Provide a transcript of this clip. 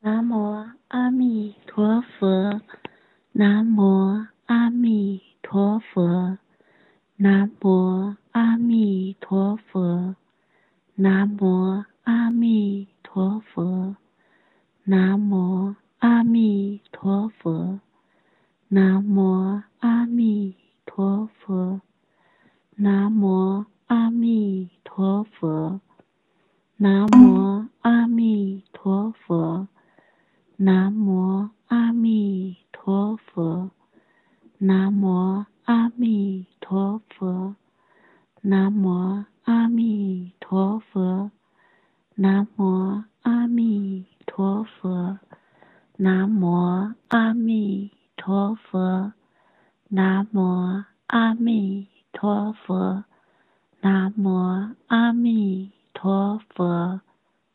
南无阿弥陀佛，南无阿弥陀佛，南无阿弥陀佛，南无阿弥陀佛，南无阿弥陀佛，南无阿弥陀佛，南无阿弥陀佛，南无阿弥陀佛。南无阿弥陀佛，南无阿弥陀佛，南无阿弥陀佛，南无阿弥陀佛，南无阿弥陀佛，南无阿弥陀佛，南无阿弥陀佛。